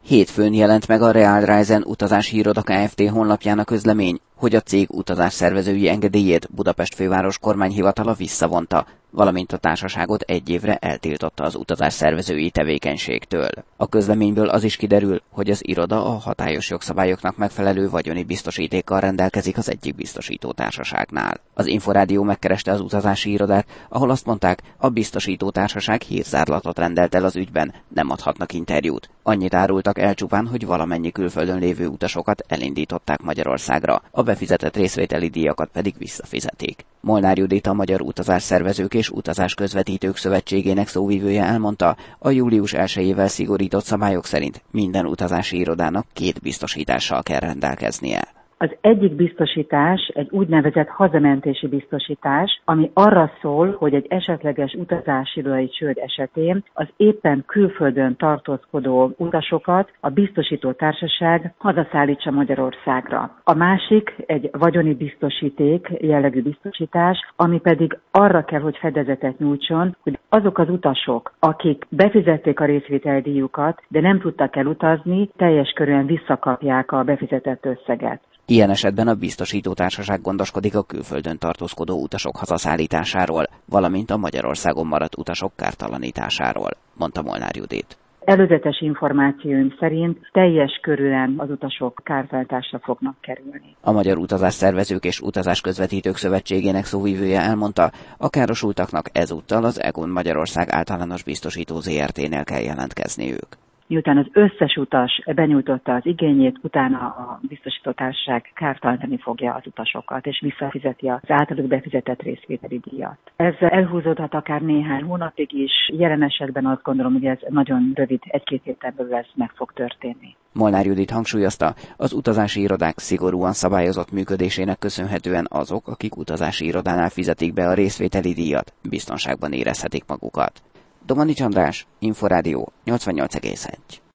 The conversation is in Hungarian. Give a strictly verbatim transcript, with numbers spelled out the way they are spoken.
Hétfőn jelent meg a Real Raisin utazási iroda Kft. Honlapján a közlemény, hogy a cég utazásszervezői engedélyét Budapest főváros kormányhivatala visszavonta, valamint a társaságot egy évre eltiltotta az utazásszervezői tevékenységtől. A közleményből az is kiderül, hogy az iroda a hatályos jogszabályoknak megfelelő vagyoni biztosítékkal rendelkezik az egyik biztosító társaságnál. Az Inforádió megkereste az utazási irodát, ahol azt mondták, a biztosító társaság hírzárlatot rendelt el az ügyben, nem adhatnak interjút. Annyit árultak el csupán, hogy valamennyi külföldön lévő utasokat elindították Magyarországra, a befizetett részvételi díjakat pedig visszafizetik. Molnár Judit, a Magyar Utazásszervezők és Utazásközvetítők Szövetségének szóvivője elmondta, a július elsejével szigorított szabályok szerint minden utazási irodának két biztosítással kell rendelkeznie. Az egyik biztosítás egy úgynevezett hazamentési biztosítás, ami arra szól, hogy egy esetleges utazási irodai csőd esetén az éppen külföldön tartózkodó utasokat a biztosító társaság hazaszállítsa Magyarországra. A másik egy vagyoni biztosíték jellegű biztosítás, ami pedig arra kell, hogy fedezetet nyújtson, hogy azok az utasok, akik befizették a részvételdíjukat, de nem tudtak elutazni, teljes körűen visszakapják a befizetett összeget. Ilyen esetben a biztosító társaság gondoskodik a külföldön tartózkodó utasok hazaszállításáról, valamint a Magyarországon maradt utasok kártalanításáról, mondta Molnár Judit. Előzetes információim szerint teljes körűen az utasok kárváltásra fognak kerülni. A Magyar Utazásszervezők és Utazásközvetítők Szövetségének szóvivője elmondta, a károsultaknak ezúttal az Egon Magyarország általános biztosító zé er té-nél kell jelentkezniük. Miután az összes utas benyújtotta az igényét, utána a biztosító társaság kártalanítani fogja az utasokat, és visszafizeti az általuk befizetett részvételi díjat. Ez elhúzódhat akár néhány hónapig is, jelen esetben azt gondolom, hogy ez nagyon rövid, egy-két héten belül ez meg fog történni. Molnár Judit hangsúlyozta, az utazási irodák szigorúan szabályozott működésének köszönhetően azok, akik utazási irodánál fizetik be a részvételi díjat, biztonságban érezhetik magukat. Domanics András, Inforádió nyolcvannyolc egész egy.